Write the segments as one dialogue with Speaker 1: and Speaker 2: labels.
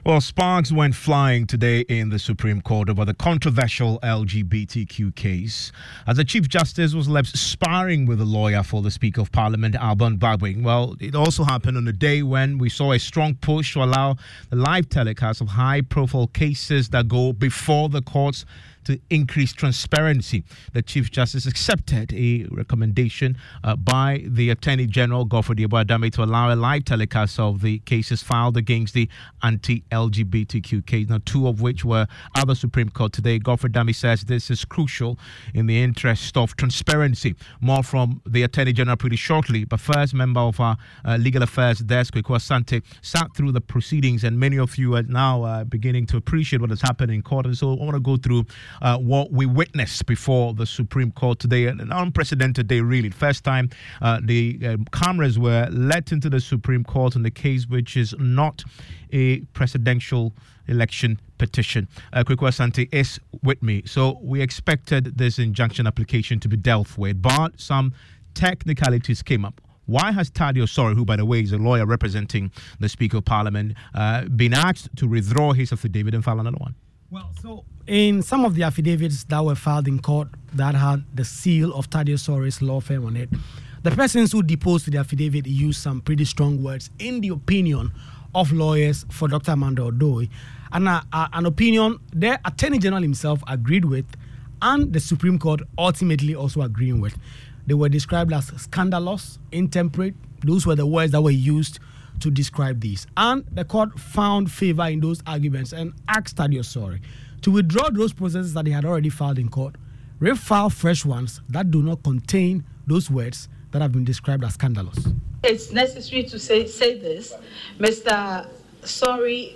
Speaker 1: Well, sparks went flying today in the Supreme Court over the controversial LGBTQ case as the Chief Justice was left sparring with a lawyer for the Speaker of Parliament, Alban Gbagbo. Well, it also happened on a day when we saw a strong push to allow the live telecast of high-profile cases that go before the courts to increase transparency. The Chief Justice accepted a recommendation by the Attorney General, Godfrey Adame, to allow a live telecast of the cases filed against the anti-LGBTQ case, now two of which were at the Supreme Court today. Godfrey Adame says this is crucial in the interest of transparency. More from the Attorney General pretty shortly, but first, member of our Legal Affairs Desk, Kwaku Asante, sat through the proceedings, and many of you are now beginning to appreciate what has happened in court. And so I want to go through what we witnessed before the Supreme Court today, an unprecedented day, really. First time the cameras were let into the Supreme Court on the case, which is not a presidential election petition. Kwaku Asante is with me. So we expected this injunction application to be dealt with, but some technicalities came up. Why has Thaddeus Osorih, who, by the way, is a lawyer representing the Speaker of Parliament, been asked to withdraw his affidavit and file another one?
Speaker 2: Well, so in some of the affidavits that were filed in court that had the seal of Thaddeus Osorih's law firm on it, the persons who deposed the affidavit used some pretty strong words in the opinion of lawyers for Dr. Amanda Odoi, and an opinion the Attorney General himself agreed with and the Supreme Court ultimately also agreeing with. They were described as scandalous, intemperate. Those were the words that were used to describe these. And the court found favor in those arguments and asked Thaddeus Osorih to withdraw those processes that he had already filed in court, refile fresh ones that do not contain those words that have been described as scandalous.
Speaker 3: It's necessary to say this. Mr. Osorih,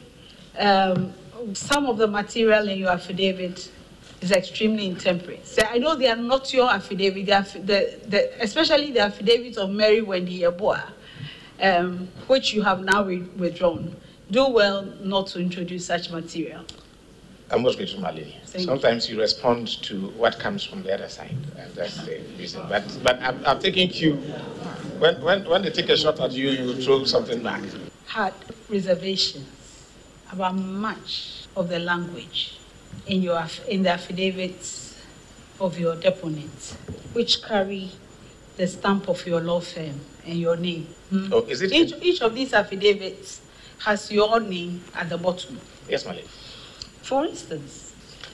Speaker 3: some of the material in your affidavit is extremely intemperate. So I know they are not your affidavit, especially the affidavit of Mary Wendy Yeboah, which you have now withdrawn. Do well not to introduce such material.
Speaker 4: I'm most grateful, my lady. Sometimes you respond to what comes from the other side, and that's the reason. But I'm taking cue. When they take a shot at you, you throw something back.
Speaker 3: Had reservations about much of the language in the affidavits of your deponents, which carry the stamp of your law firm and your name.
Speaker 4: Oh, is it?
Speaker 3: Each of these affidavits has your name at the bottom.
Speaker 4: Yes, my lady.
Speaker 3: For instance,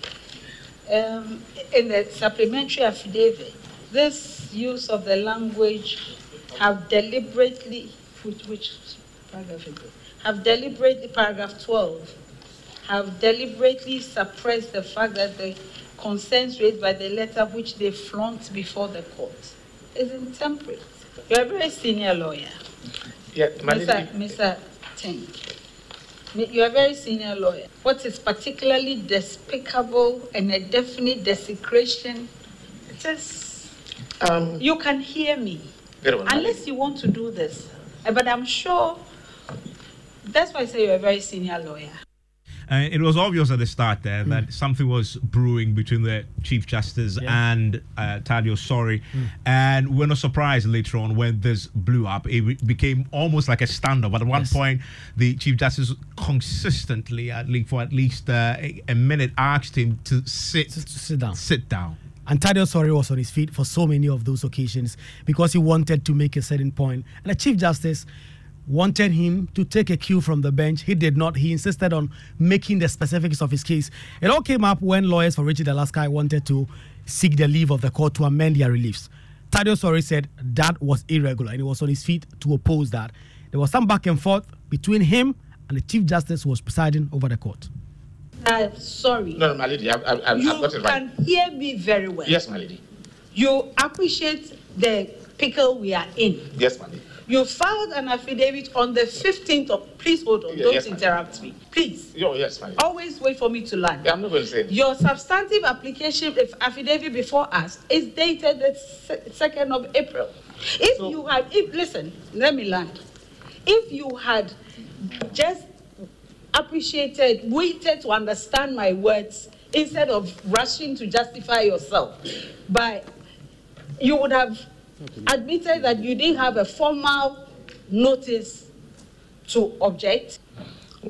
Speaker 3: in the supplementary affidavit, this use of the language have deliberately, which paragraph is it? Have deliberately, paragraph 12, have deliberately suppressed the fact that the concerns raised by the letter which they flaunt before the court is intemperate. You're a very senior lawyer.
Speaker 4: Yeah,
Speaker 3: Mr. Ting, you're a very senior lawyer. What is particularly despicable and a definite desecration, you can hear me. Unless you want to do this. But I'm sure, that's why I say you're a very senior lawyer.
Speaker 1: It was obvious at the start there that something was brewing between the Chief Justice and Thaddeus Osorih, and we're not surprised later on when this blew up. It became almost like a standoff. At one point, the Chief Justice consistently, for at least a minute, asked him to sit down.
Speaker 2: And Thaddeus Osorih was on his feet for so many of those occasions because he wanted to make a certain point. And the Chief Justice wanted him to take a cue from the bench. He did not. He insisted on making the specifics of his case. It all came up when lawyers for Richard Alaska wanted to seek the leave of the court to amend their reliefs. Thaddeus Osorih said that was irregular, and he was on his feet to oppose that. There was some back and forth between him and the Chief Justice who was presiding over the court.
Speaker 3: I'm sorry.
Speaker 4: No, my lady, I've got it right.
Speaker 3: You can hear me very well.
Speaker 4: Yes, my lady.
Speaker 3: You appreciate the pickle we are in.
Speaker 4: Yes, my lady.
Speaker 3: You filed an affidavit on the 15th of... Please hold on. Don't interrupt me. Please.
Speaker 4: Yes, my lady.
Speaker 3: Always wait for me to land.
Speaker 4: Yeah, I'm not going to say anything.
Speaker 3: Your substantive application, affidavit before us, is dated the 2nd of April. Listen, let me land. If you had just waited to understand my words instead of rushing to justify yourself, you would have admitted that you didn't have a formal notice to object.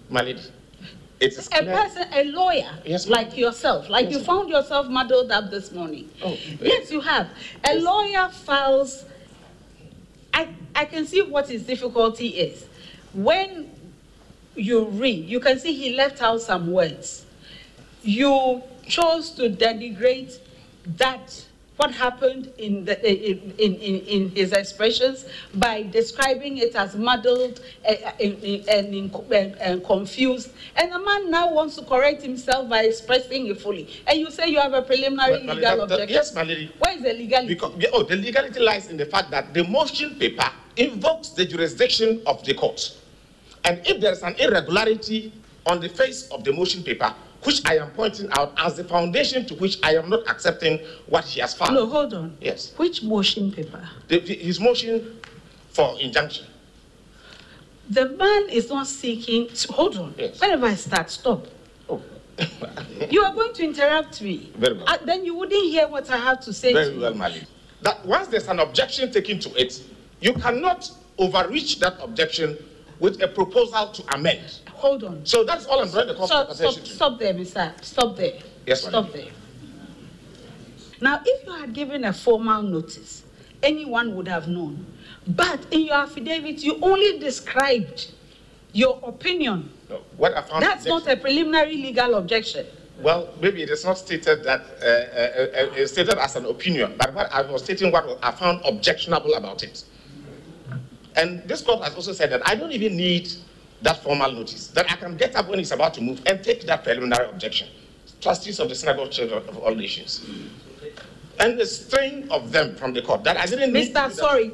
Speaker 4: My lady, it is
Speaker 3: a person, a lawyer,
Speaker 4: yes,
Speaker 3: like yourself, like you found yourself muddled up this morning.
Speaker 4: Oh,
Speaker 3: yes, you have. A lawyer files. I can see what his difficulty is. When you read, you can see he left out some words. You chose to denigrate that what happened in his expressions by describing it as muddled and confused. And the man now wants to correct himself by expressing it fully. And you say you have a preliminary legal objection.
Speaker 4: Yes, my lady.
Speaker 3: Where is the legality?
Speaker 4: The legality lies in the fact that the motion paper invokes the jurisdiction of the court. And if there is an irregularity on the face of the motion paper, which I am pointing out as the foundation to which I am not accepting what he has found.
Speaker 3: No, hold on.
Speaker 4: Yes.
Speaker 3: Which motion paper?
Speaker 4: His motion for injunction.
Speaker 3: The man is not seeking. Hold on.
Speaker 4: Yes.
Speaker 3: Whenever I start, stop.
Speaker 4: Oh.
Speaker 3: You are going to interrupt me.
Speaker 4: Very well.
Speaker 3: Then you wouldn't hear what I have to say.
Speaker 4: Very well, Mali. That once there's an objection taken to it, you cannot overreach that objection with a proposal to amend.
Speaker 3: Hold on.
Speaker 4: So that's all I'm trying to call attention to.
Speaker 3: Stop there, Mr. Stop there.
Speaker 4: Yes,
Speaker 3: stop there. Now, if you had given a formal notice, anyone would have known. But in your affidavit, you only described your opinion.
Speaker 4: No, what I found.
Speaker 3: That's not a preliminary legal objection.
Speaker 4: Well, maybe it is not stated that it's stated as an opinion, but what I was stating what I found objectionable about it. And this court has also said that I don't even need that formal notice, that I can get up when he's about to move and take that preliminary objection. Trustees of the Synagogue Church of all nations. And the strain of them from the court that I didn't need.
Speaker 3: Mr. Sorry,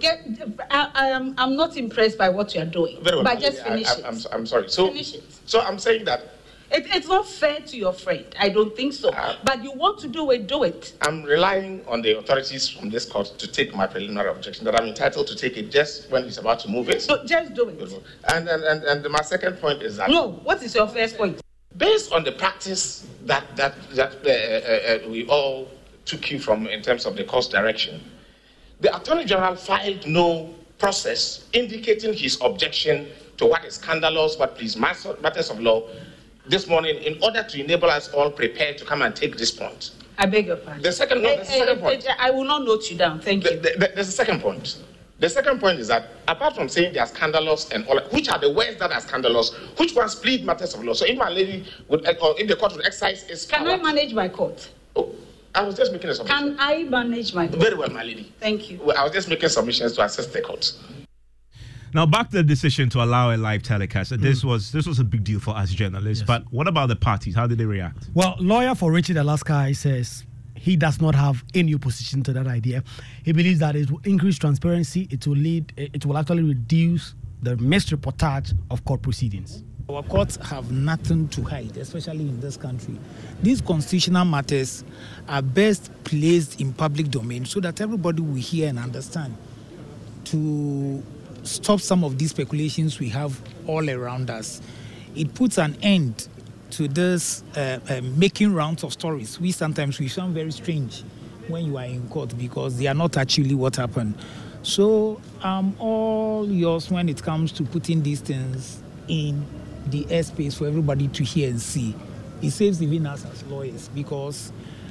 Speaker 3: I'm not impressed by what you're doing.
Speaker 4: Very well,
Speaker 3: but just finish it.
Speaker 4: I'm sorry. So,
Speaker 3: finish it.
Speaker 4: So I'm saying that
Speaker 3: it's not fair to your friend. I don't think so. But you want to do it, do it.
Speaker 4: I'm relying on the authorities from this court to take my preliminary objection, that I'm entitled to take it just when he's about to move it.
Speaker 3: So just do it.
Speaker 4: And my second point is that...
Speaker 3: No, what is your first point?
Speaker 4: Based on the practice that we all took you from in terms of the court's direction, the Attorney General filed no process indicating his objection to what is scandalous, what please matters of law, this morning, in order to enable us all prepared to come and take this point.
Speaker 3: I beg your pardon.
Speaker 4: There's a second point.
Speaker 3: I will not note you down. Thank you.
Speaker 4: There's a second point. The second point is that apart from saying they are scandalous and all, which are the words that are scandalous, which ones plead matters of law? So if my lady would, or if the court would exercise its power.
Speaker 3: Can I manage my court?
Speaker 4: Oh, I was just making a submission.
Speaker 3: Can I manage my court?
Speaker 4: Very well, my lady.
Speaker 3: Thank you.
Speaker 4: Well, I was just making submissions to assist the court.
Speaker 1: Now, back to the decision to allow a live telecast. This was a big deal for us journalists. Yes. But what about the parties? How did they react?
Speaker 2: Well, lawyer for Richard Alaska says he does not have any opposition to that idea. He believes that it will increase transparency. It will actually reduce the misreportage of court proceedings.
Speaker 5: Our courts have nothing to hide, especially in this country. These constitutional matters are best placed in public domain so that everybody will hear and understand, to stop some of these speculations we have all around us. It puts an end to this making rounds of stories. We sometimes sound very strange when you are in court because they are not actually what happened. So I'm all yours when it comes to putting these things in the airspace for everybody to hear and see. It saves even us as lawyers because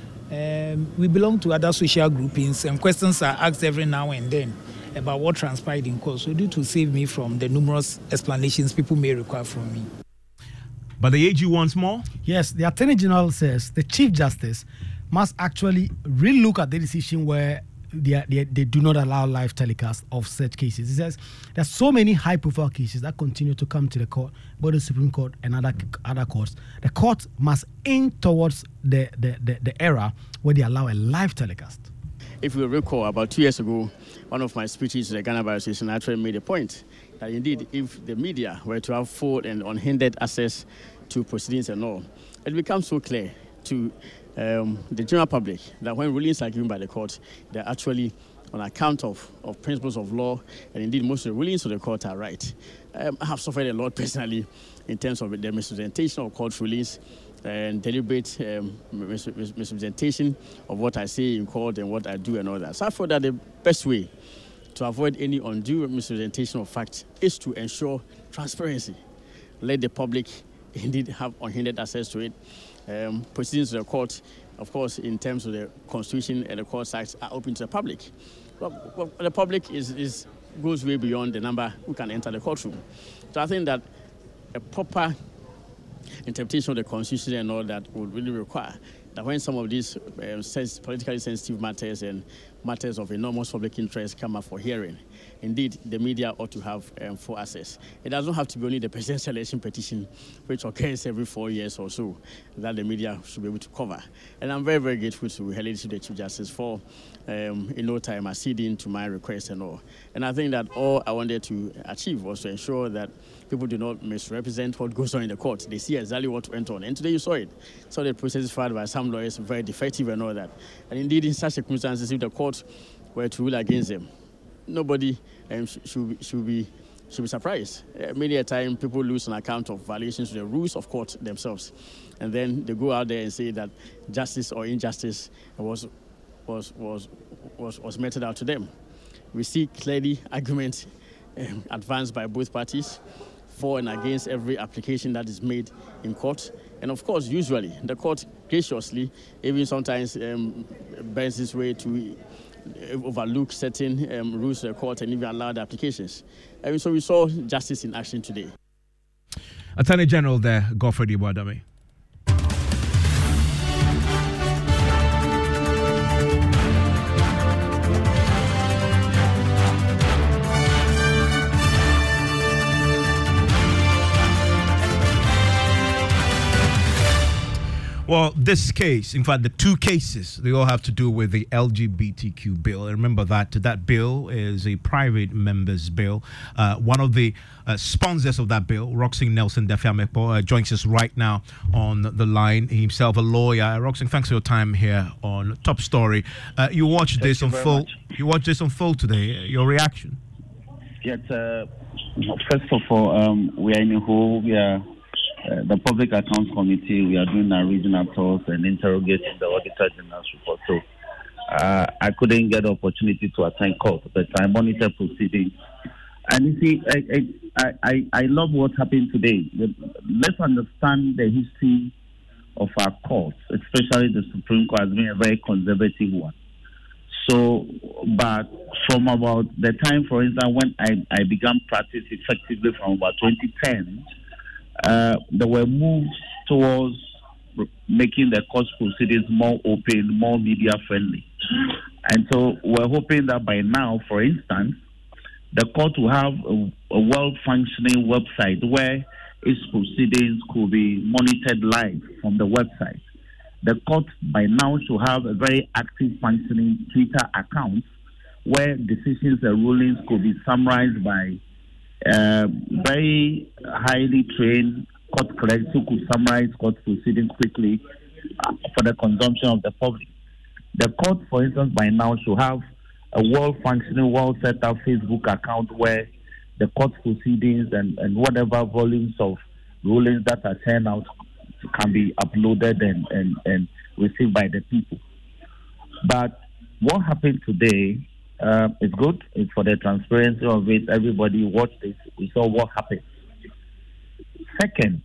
Speaker 5: we belong to other social groupings and questions are asked every now and then about what transpired in court. So due to save me from the numerous explanations people may require from me.
Speaker 1: But the AG wants more?
Speaker 2: Yes, the Attorney General says the Chief Justice must actually relook at the decision where they do not allow live telecast of such cases. He says there's so many high-profile cases that continue to come to the court, both the Supreme Court and other courts. The court must aim towards the era where they allow a live telecast.
Speaker 6: If you recall, about 2 years ago, one of my speeches to the Ghana Bar Association actually made a point that indeed, if the media were to have full and unhindered access to proceedings and all, it becomes so clear to the general public that when rulings are given by the court, they're actually on account of principles of law, and indeed most of the rulings of the court are right. I have suffered a lot personally in terms of the misrepresentation of court rulings and deliberate misrepresentation of what I say in court and what I do and all that. So I thought that the best way to avoid any undue misrepresentation of facts is to ensure transparency. Let the public indeed have unhindered access to it. Proceedings of the court, of course, in terms of the Constitution and the Court Acts, are open to the public. But the public goes way beyond the number who can enter the courtroom. So I think that a proper interpretation of the Constitution and all that would really require that when some of these politically sensitive matters and matters of enormous public interest come up for hearing, indeed, the media ought to have full access. It doesn't have to be only the presidential election petition, which occurs every 4 years or so, that the media should be able to cover. And I'm very, very grateful to Her Ladyship the Chief Justice for, in no time, acceding to my request and all. And I think that all I wanted to achieve was to ensure that people do not misrepresent what goes on in the court. They see exactly what went on. And today you saw it. So the process filed by some lawyers, very defective and all that. And indeed, in such circumstances, if the court were to rule against them, nobody should be surprised. Many a time, people lose on account of violations of the rules of court themselves. And then they go out there and say that justice or injustice was meted out to them. We see clearly arguments advanced by both parties for and against every application that is made in court. And of course, usually, the court graciously, even sometimes bends its way to overlook certain rules of the court and even allow the applications. So we saw justice in action today.
Speaker 1: Attorney General there, Godfred Iboadame. Well, this case, in fact, the two cases, they all have to do with the LGBTQ bill. Remember that bill is a private member's bill. One of the sponsors of that bill, Roxing Nelson Dafiamepo, joins us right now on the line. Himself a lawyer. Roxing, thanks for your time here on Top Story. You watched this unfold. You watched this unfold today. Your reaction?
Speaker 7: Yes. First of all, we are in a hole. We are. The Public Accounts Committee, we are doing our regional tours and interrogating the Auditor General's report. So I couldn't get the opportunity to attend court, but I monitor proceedings. And you see, I love what happened today. Let's understand the history of our courts, especially the Supreme Court has been a very conservative one. So, but from about the time, for instance, when I began practice effectively from about 2010, there were moves towards making the court proceedings more open, more media friendly. And so we're hoping that by now, for instance, the court will have a well-functioning website where its proceedings could be monitored live from the website. The court by now should have a very active functioning Twitter account where decisions and rulings could be summarized by very highly trained court clerks who could summarize court proceedings quickly for the consumption of the public. The court, for instance, by now should have a well-functioning, well-set-up Facebook account where the court proceedings and whatever volumes of rulings that are turned out can be uploaded and received by the people. But what happened today is good. It's for the transparency of it. Everybody watched it. We saw what happened. Second,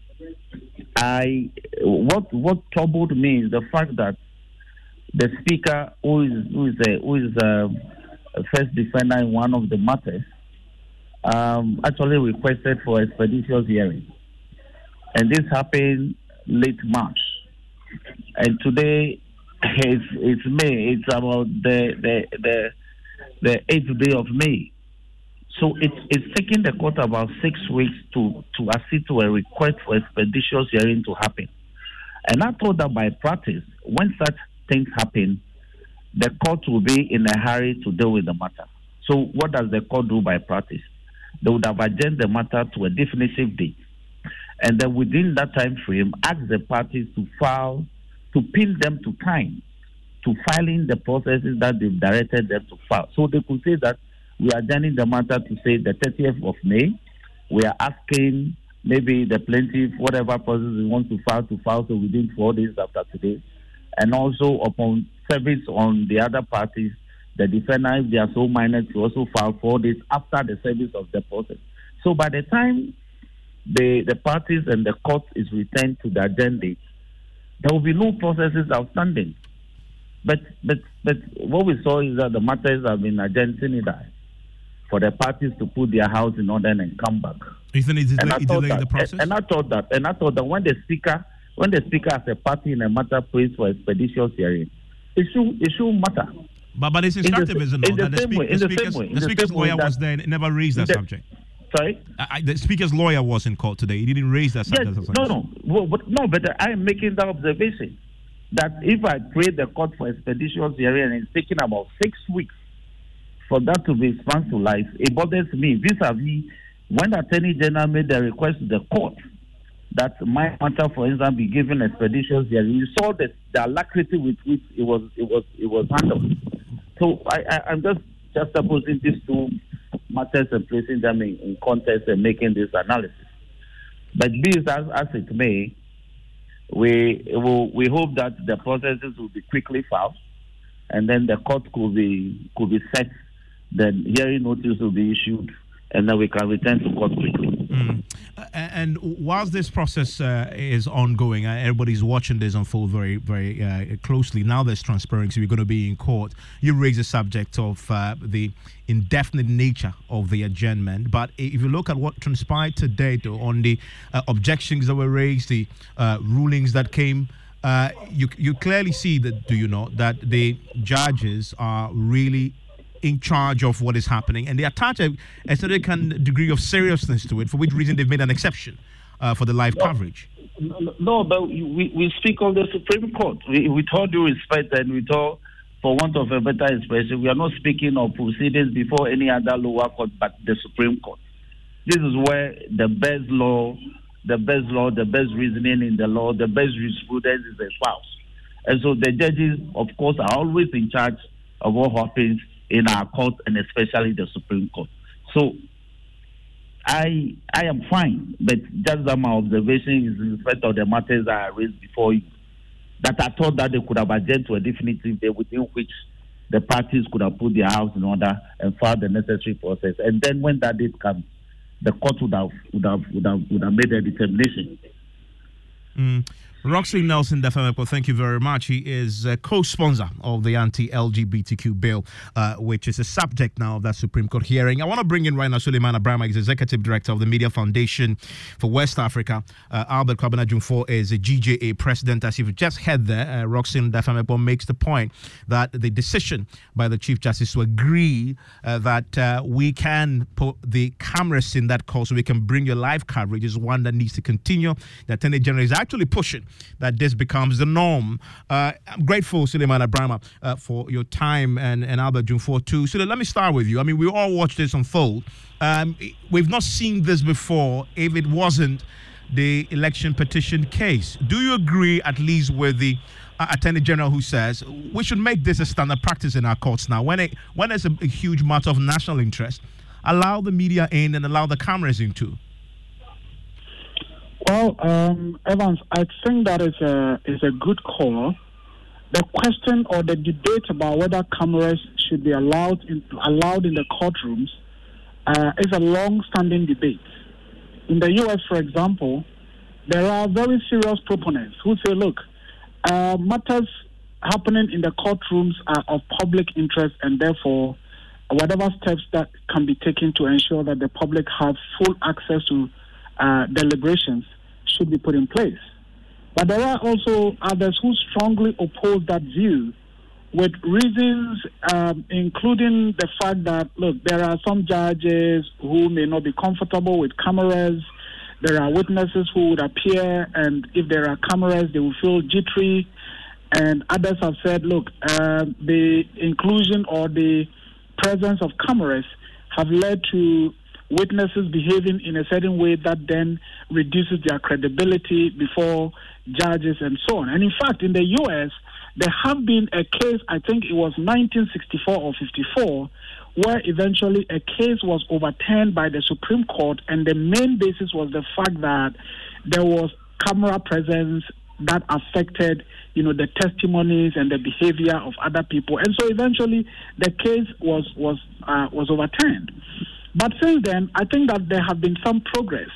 Speaker 7: what troubled me is the fact that the speaker, who is a first defender in one of the matters, actually requested for expeditious hearing, and this happened late March, and today it's May. It's about the 8th day of May. So it's taking the court about 6 weeks to accede to a request for expeditious hearing to happen. And I thought that by practice, when such things happen, the court will be in a hurry to deal with the matter. So what does the court do by practice? They would have adjourned the matter to a definitive date. And then within that time frame, ask the parties to file, to pin them to time, to filing the processes that they've directed them to file. So they could say that we are adjourning the matter to say the 30th of May. We are asking maybe the plaintiff, whatever process we want to file so within 4 days after today. And also upon service on the other parties, the defendant, if they are so minded, to also file 4 days after the service of the process. So by the time the parties and the court is returned to the agenda, there will be no processes outstanding. But what we saw is that the matters have been adjourned for the parties to put their house in order and come back.
Speaker 1: Isn't it delaying the process?
Speaker 7: And I thought that when the speaker as a party in a matter prays for expeditious hearing, it should matter.
Speaker 1: But it's instructive, isn't it? The speaker's lawyer was there and never raised that subject.
Speaker 7: Sorry?
Speaker 1: The speaker's lawyer was in court today. He didn't raise that subject.
Speaker 7: But I am making that observation that if I pray the court for expeditious hearing and it's taking about 6 weeks for that to be expanded to life, it bothers me. Vis-a-vis when the Attorney General made the request to the court that my matter, for instance, be given expeditious hearing, you saw the alacrity with which it was handled. So I'm just opposing these two matters and placing them in context and making this analysis. But be it as it may, we hope that the processes will be quickly filed, and then the court could be set. Then hearing notice will be issued, and then we can return to court quickly.
Speaker 1: And whilst this process is ongoing, everybody's watching this unfold very, very closely. Now there's transparency. We're going to be in court. You raise the subject of the indefinite nature of the adjournment. But if you look at what transpired today, though, on the objections that were raised, the rulings that came, you clearly see that, do you not, that the judges are really in charge of what is happening, and they attach a certain degree of seriousness to it, for which reason they've made an exception for the live coverage.
Speaker 7: No, but we speak of the Supreme Court. With all due respect and with all, for want of a better expression, we are not speaking of proceedings before any other lower court but the Supreme Court. This is where the best law, the best reasoning in the law, the best jurisprudence is espoused. And so the judges, of course, are always in charge of what happens in our court, and especially the Supreme Court. So I am fine, but just that my observation is in respect of the matters that I raised before you, that I thought that they could have adjourned to a definitive day within which the parties could have put their house in order and filed the necessary process. And then when that date comes, the court would have made a determination.
Speaker 1: Roxley Nelson Dafemepo, thank you very much. He is a co-sponsor of the anti-LGBTQ bill, which is a subject now of that Supreme Court hearing. I want to bring in right now Suleiman Abraham. He's Executive Director of the Media Foundation for West Africa. Albert Kwabena Jumfo is a GJA President. As you've just heard there, Roxley Dafemepo makes the point that the decision by the Chief Justice to agree that we can put the cameras in that call so we can bring you live coverage is one that needs to continue. The Attorney General is actually pushing that this becomes the norm. I'm grateful, Suleiman Abraham, for your time, and Albert Jumfo too. So let me start with you. I mean, we all watched this unfold. We've not seen this before if it wasn't the election petition case. Do you agree at least with the Attorney General who says we should make this a standard practice in our courts now? When there's a huge matter of national interest, allow the media in and allow the cameras in too?
Speaker 8: Well, Evans, I think that is a good call. The question or the debate about whether cameras should be allowed in the courtrooms is a long-standing debate. In the U.S., for example, there are very serious proponents who say, look, matters happening in the courtrooms are of public interest, and therefore whatever steps that can be taken to ensure that the public have full access to deliberations should be put in place. But there are also others who strongly oppose that view with reasons including the fact that, look, there are some judges who may not be comfortable with cameras. There are witnesses who would appear, and if there are cameras, they will feel jittery. And others have said, look, the inclusion or the presence of cameras have led to witnesses behaving in a certain way that then reduces their credibility before judges and so on. And in fact, in the U.S., there have been a case, I think it was 1964 or 54, where eventually a case was overturned by the Supreme Court, and the main basis was the fact that there was camera presence that affected, the testimonies and the behavior of other people. And so eventually the case was overturned. But since then, I think that there have been some progress.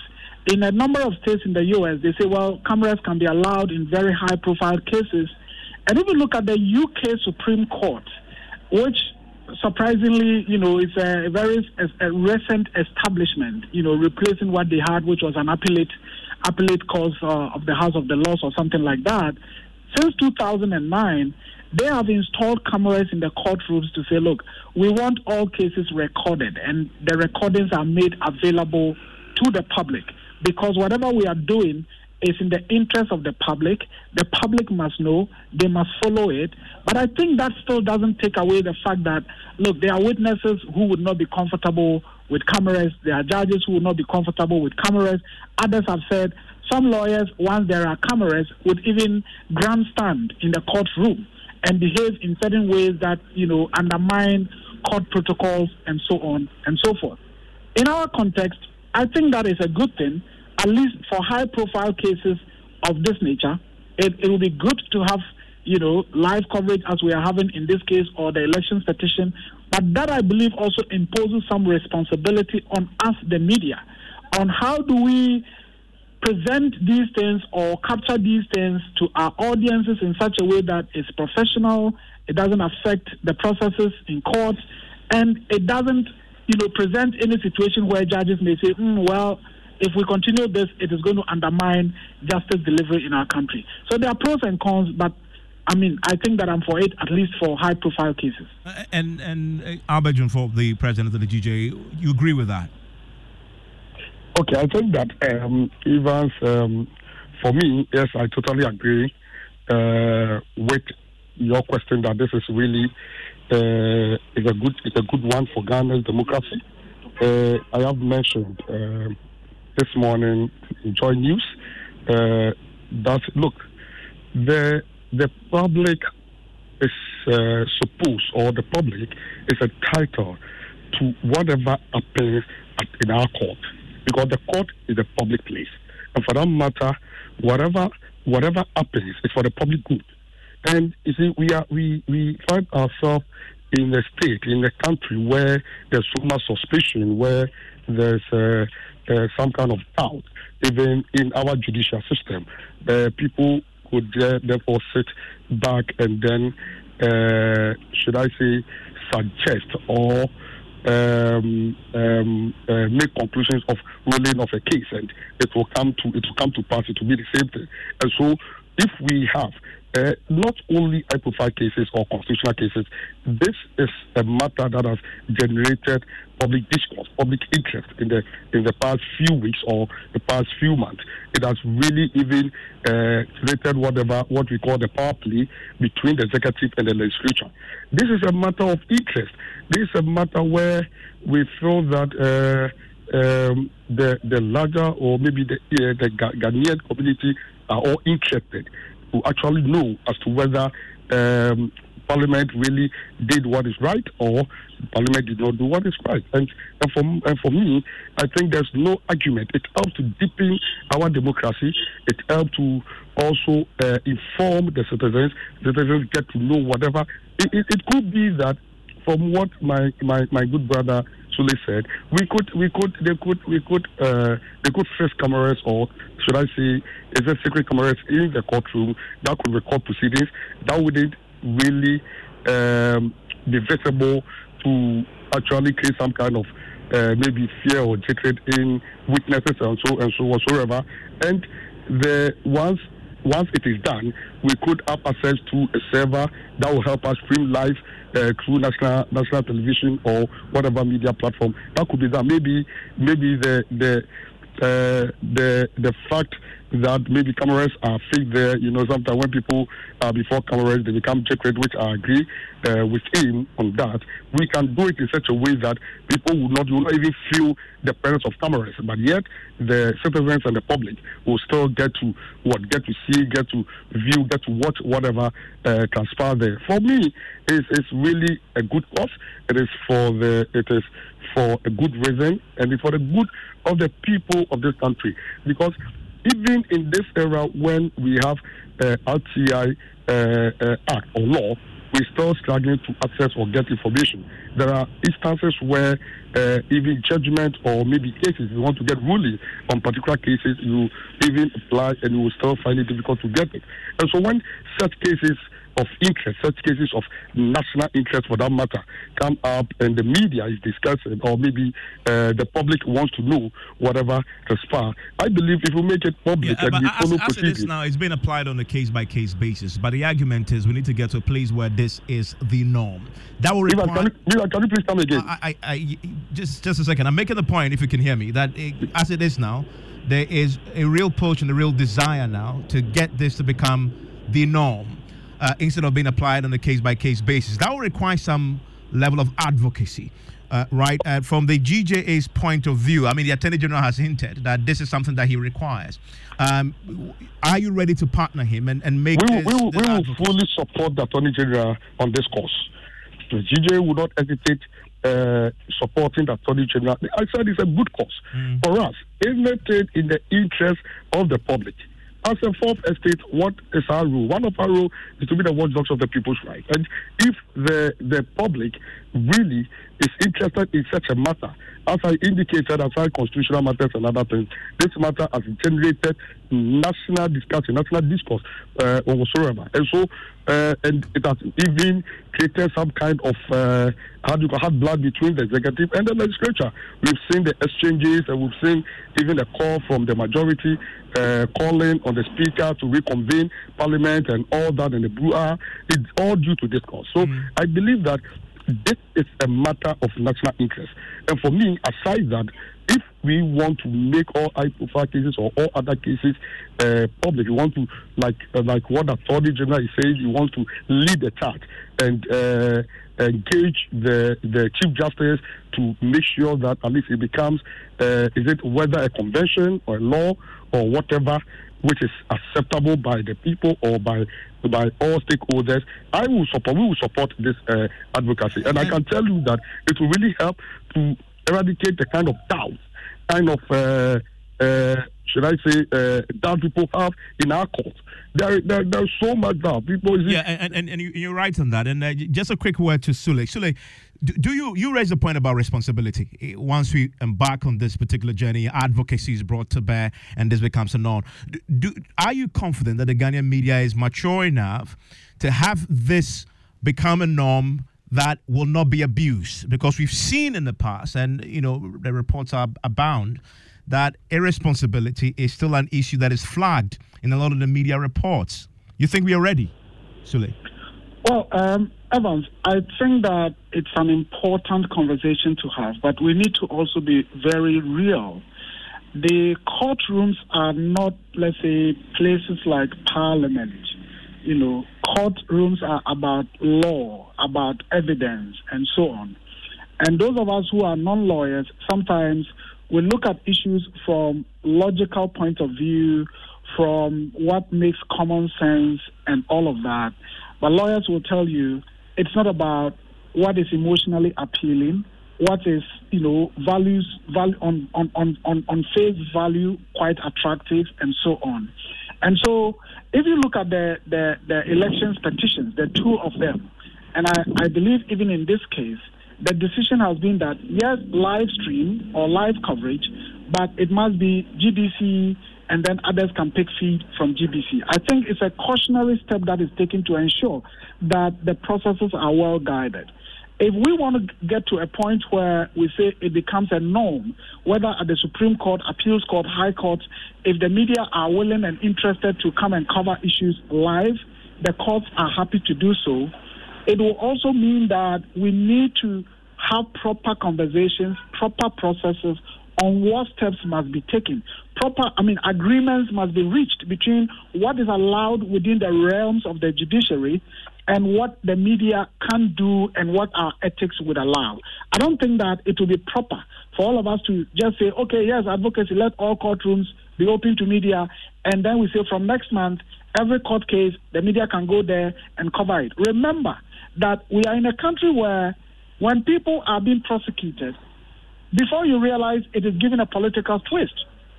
Speaker 8: in a number of states in the U.S., they say, well, cameras can be allowed in very high-profile cases. And if you look at the UK Supreme Court, which surprisingly, is a very recent establishment, replacing what they had, which was an appellate cause of the House of the Lords or something like that. Since 2009, they have installed cameras in the courtrooms to say, look, we want all cases recorded, and the recordings are made available to the public, because whatever we are doing is in the interest of the public. The public must know, they must follow it. But I think that still doesn't take away the fact that, look, there are witnesses who would not be comfortable with cameras. There are judges who would not be comfortable with cameras. Others have said some lawyers, once there are cameras, would even grandstand in the courtroom and behave in certain ways that, undermine court protocols and so on and so forth. In our context, I think that is a good thing. At least for high-profile cases of this nature, it will be good to have, live coverage as we are having in this case, or the elections petition. But that, I believe, also imposes some responsibility on us, the media, on how do we present these things or capture these things to our audiences in such a way that is professional, it doesn't affect the processes in court, and it doesn't, present any situation where judges may say, well, if we continue this, it is going to undermine justice delivery in our country. So there are pros and cons, but I think that I'm for it, at least for high-profile cases.
Speaker 1: And Abedjon, for the president of the GJ, you agree with that?
Speaker 9: Okay, I think that Evans, for me, yes, I totally agree with your question that this is really is a good one for Ghana's democracy. I have mentioned this morning in Joy News that look, the public is supposed, or the public is entitled to whatever happens in our court, because the court is a public place, and for that matter, whatever happens is for the public good. And you see, we find ourselves in a state, in a country where there's so much suspicion, where there's some kind of doubt, even in our judicial system. People could therefore sit back and then, should I say, suggest or make conclusions of ruling of a case, and it will come to pass. It will be the same thing. And so, if we have not only high-profile cases or constitutional cases, this is a matter that has generated public discourse, public interest in the past few weeks or the past few months. It has really even created what we call the power play between the executive and the legislature. This is a matter of interest. This is a matter where we feel that the larger, or maybe the Ghanaian community are all interested to actually know as to whether Parliament really did what is right, or Parliament did not do what is right. And for me, I think there's no argument. It helps to deepen our democracy. It helps to also inform the citizens. Citizens get to know whatever. It could be that, from what my good brother Sule said, they could fix cameras, or should I say, is there secret cameras in the courtroom that could record proceedings that wouldn't really be visible to actually create some kind of maybe fear or hatred in witnesses and so whatsoever. And once it is done, we could have access to a server that will help us stream live through national television or whatever media platform. That could be that. Maybe the fact that maybe cameras are fake there, sometimes when people are before cameras, they become jacketed, which I agree with him on that. We can do it in such a way that people will not even feel the presence of cameras, but yet the citizens and the public will still get to see, get to view, get to watch whatever transpires there. For me, it's really a good cause. It is for a good reason, and it's for the good of the people of this country, because even in this era when we have RTI Act or law, we're still struggling to access or get information. There are instances where even judgment or maybe cases, you want to get ruling on particular cases, you even apply and you will still find it difficult to get it. And so when such cases of interest, such cases of national interest for that matter, come up and the media is discussing, or maybe the public wants to know whatever transpires, I believe if we make it public and we follow procedures.
Speaker 1: As it is now, it's been applied on a case-by-case basis, but the argument is we need to get to a place where this is the norm. That will require...
Speaker 9: Can you please come again?
Speaker 1: Just a second. I'm making the point, if you can hear me, that as it is now, there is a real push and a real desire now to get this to become the norm. Instead of being applied on a case-by-case basis. That will require some level of advocacy, right? From the GJA's point of view, I mean, the Attorney General has hinted that this is something that he requires. Are you ready to partner him and make
Speaker 9: we will fully support the Attorney General on this course. The GJA will not hesitate supporting the Attorney General. I said it's a good cause. For us, anything in the interest of the public. As a fourth estate, what is our role? One of our role is to be the watchdogs of the people's rights. And if the public really is interested in such a matter, as I indicated, aside constitutional matters and other things, this matter has generated national discussion, national discourse or whatsoever. And so, and it has even created some kind of hard blood between the executive and the legislature. We've seen the exchanges, and we've seen even a call from the majority calling on the speaker to reconvene parliament and all that in the brouhaha. It's all due to this cause. So I believe that this is a matter of national interest. And for me, aside that, if we want to make all high-profile cases or all other cases public, we want to, like what the Attorney General is saying, you want to lead the charge and engage the Chief Justice to make sure that at least it becomes, is it whether a convention or a law or whatever, which is acceptable by the people or by all stakeholders, we will support this advocacy. And I can tell you that it will really help to eradicate the kind of doubt, kind of, should I say, doubt people have in our court. There's so much doubt. People,
Speaker 1: and you're right on that. And just a quick word to Sule. Sule, do you raise a point about responsibility? Once we embark on this particular journey, advocacy is brought to bear, and this becomes a norm. Are you confident that the Ghanaian media is mature enough to have this become a norm that will not be abused? Because we've seen in the past, and the reports are abound, that irresponsibility is still an issue that is flagged in a lot of the media reports. You think we are ready, Sule?
Speaker 8: Well, Evans, I think that it's an important conversation to have, but we need to also be very real. The courtrooms are not, let's say, places like Parliament. Courtrooms are about law, about evidence, and so on. And those of us who are non-lawyers, sometimes we look at issues from logical point of view, from what makes common sense and all of that. But lawyers will tell you it's not about what is emotionally appealing, what is, values on face value quite attractive, and so on. And so if you look at the elections petitions, the two of them, and I believe even in this case, the decision has been that, yes, live stream or live coverage, but it must be GBC, and then others can pick feed from GBC. I think it's a cautionary step that is taken to ensure that the processes are well guided. If we want to get to a point where we say it becomes a norm, whether at the Supreme Court, Appeals Court, High Court, if the media are willing and interested to come and cover issues live, the courts are happy to do so. It will also mean that we need to have proper conversations, proper processes on what steps must be taken. Agreements must be reached between what is allowed within the realms of the judiciary and what the media can do and what our ethics would allow. I don't think that it will be proper for all of us to just say, okay, yes, advocacy, let all courtrooms be open to media, and then we say from next month, every court case, the media can go there and cover it. Remember that we are in a country where when people are being prosecuted, before you realize it is given a political twist.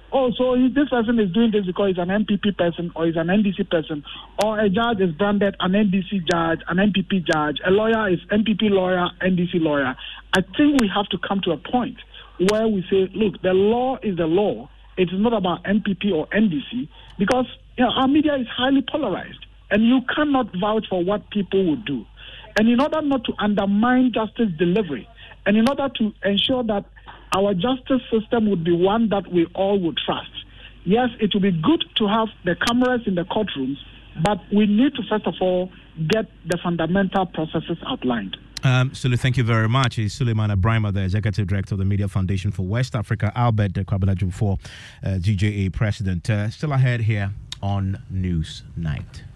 Speaker 8: oh, so this person is doing this because he's an MPP person or he's an NDC person, or a judge is branded an NDC judge, an MPP judge, a lawyer is MPP lawyer, NDC lawyer. I think we have to come to a point where we say, look, the law is the law. It is not about MPP or NDC, because our media is highly polarized, and you cannot vouch for what people would do. And in order not to undermine justice delivery, and in order to ensure that our justice system would be one that we all would trust, yes, it would be good to have the cameras in the courtrooms, but we need to, first of all, get the fundamental processes outlined.
Speaker 1: Sule, thank you very much. It's Suleiman Abrahima, the Executive Director of the Media Foundation for West Africa, Albert Kwabena for GJA President. Still ahead here on News Night.